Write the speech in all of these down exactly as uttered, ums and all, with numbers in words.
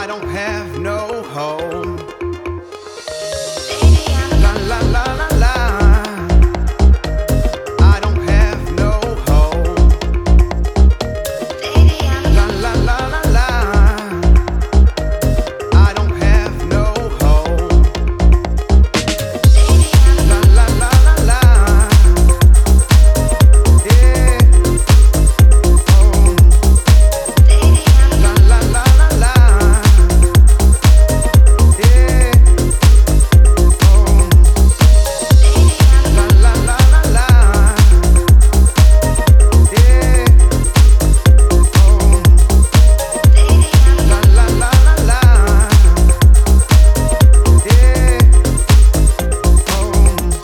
I don't have no home. La la la la la. I don't have no home. La la la la la. I don't have no home. La la la la la. Yeah. Oh. La la la la la. Yeah. Oh. La la la la la. Yeah. Oh. La la la la la. Yeah. Oh.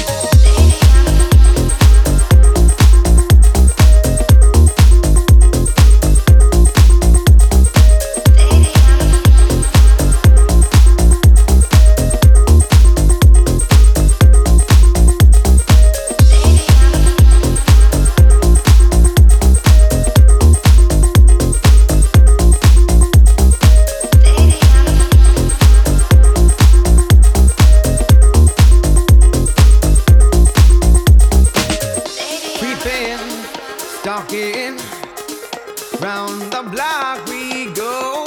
Creeping, stalking, round the block we go.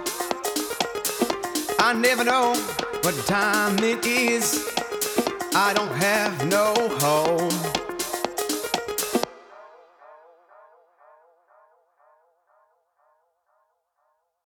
I never know what time it is. I don't have no home.